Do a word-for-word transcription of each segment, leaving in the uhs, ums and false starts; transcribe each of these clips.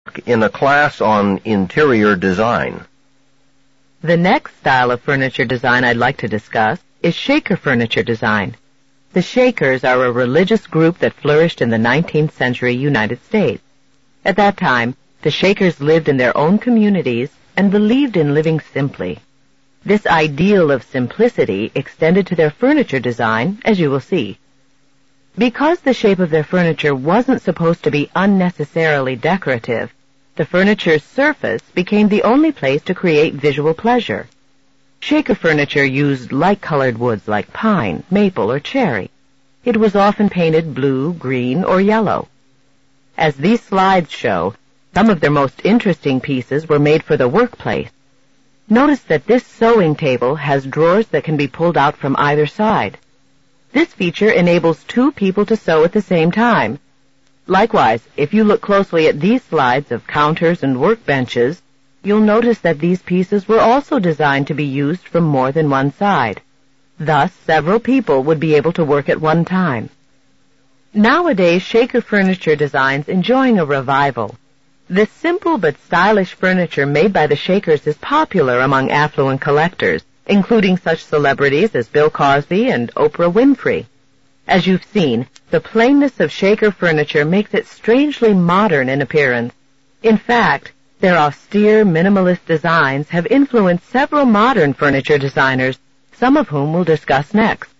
in a class on interior design. The next style of furniture design I'd like to discuss is Shaker furniture design. The Shakers are a religious group that flourished in the nineteenth century United States. At that time, the Shakers lived in their own communities and believed in living simply. This ideal of simplicity extended to their furniture design, as you will see. Because the shape of their furniture wasn't supposed to be unnecessarily decorative, the furniture's surface became the only place to create visual pleasure. Shaker furniture used light-colored woods like pine, maple, or cherry. It was often painted blue, green, or yellow. As these slides show, some of their most interesting pieces were made for the workplace. Notice that this sewing table has drawers that can be pulled out from either side. This feature enables two people to sew at the same time. Likewise, if you look closely at these slides of counters and workbenches, you'll notice that these pieces were also designed to be used from more than one side. Thus, several people would be able to work at one time. Nowadays, Shaker furniture design's enjoying a revival. This simple but stylish furniture made by the Shakers is popular among affluent collectors, including such celebrities as Bill Cosby and Oprah Winfrey. As you've seen, the plainness of Shaker furniture makes it strangely modern in appearance. In fact, their austere, minimalist designs have influenced several modern furniture designers, some of whom we'll discuss next.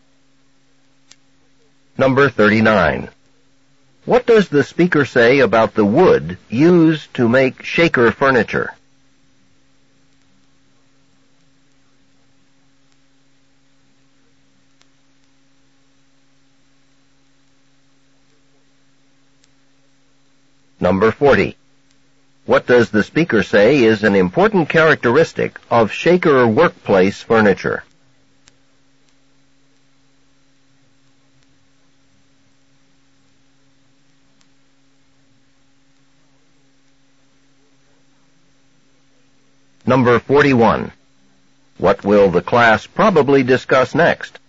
Number thirty-nine. What does the speaker say about the wood used to make Shaker furniture? Number forty. What does the speaker say is an important characteristic of Shaker workplace furniture? Number forty-one. What will the class probably discuss next?